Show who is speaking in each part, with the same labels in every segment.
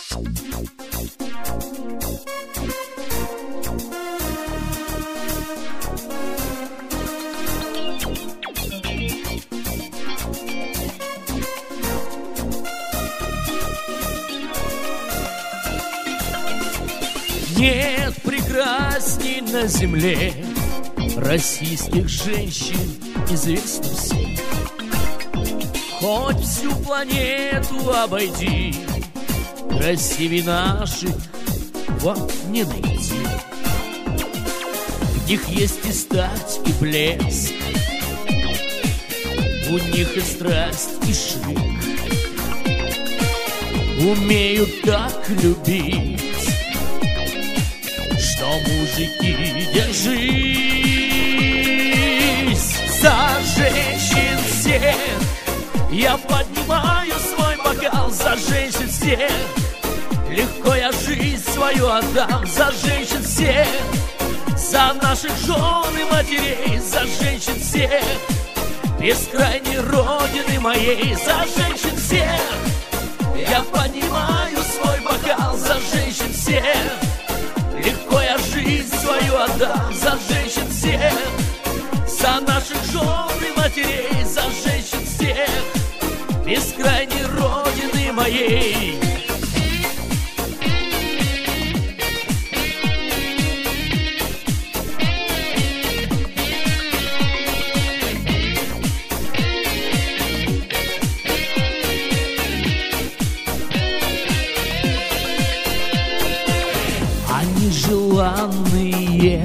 Speaker 1: Нет прекрасней на земле российских женщин, известно всем. Хоть всю планету обойди, красивей наших вот не найти. В них есть и стать, и блеск, у них и страсть, и шик. Умеют так любить, что мужики, держись. За женщин всех я поднимаю свой бокал, за женщин всех. Легко я жизнь свою отдам, за женщин всех. За наших жен и матерей, за женщин всех. Бескрайней родины моей, за женщин всех. Я поднимаю свой бокал, за женщин всех. Легко я жизнь свою отдам, за женщин всех. За наших жен и матерей, за женщин всех. Бескрайней родины моей. Они желанные,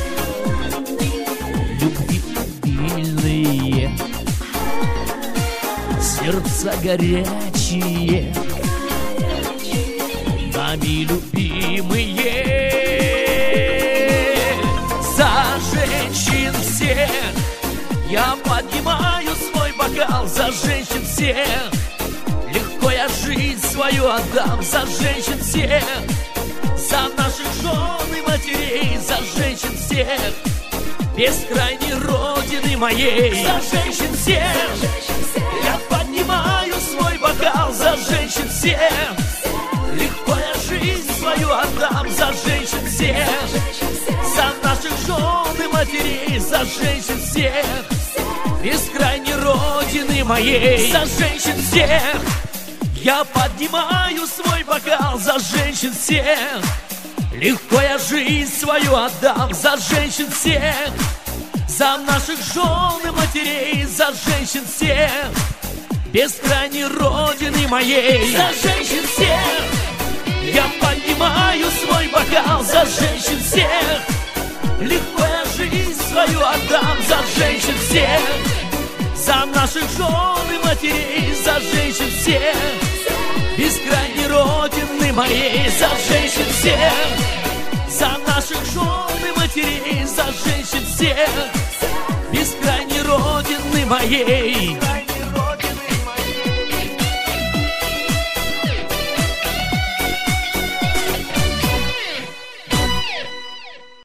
Speaker 1: любви обильные, сердца горячие, нами любимые. За женщин всех я поднимаю свой бокал, за женщин всех. Легко я жизнь свою отдам, за женщин всех. За наших жен и матерей, за женщин всех. Бескрайней родины моей, за женщин всех. Я поднимаю свой бокал, за женщин всех. Легко я жизнь свою отдам, за женщин всех. За наших жен и матерей, за женщин всех. Бескрайней родины моей, за женщин всех. Я поднимаю свой бокал, за женщин всех. Легко я жизнь свою отдам, за женщин всех. За наших жен и матерей, за женщин всех. Бескрайней родины моей, за женщин всех. Я поднимаю свой бокал, за женщин всех. Легко я жизнь свою отдам, за женщин всех. За наших жен и матерей, за женщин всех. Бескрайней родины моей, за женщин всех. За наших жен и матерей, за женщин всех. Бескрайней родины моей.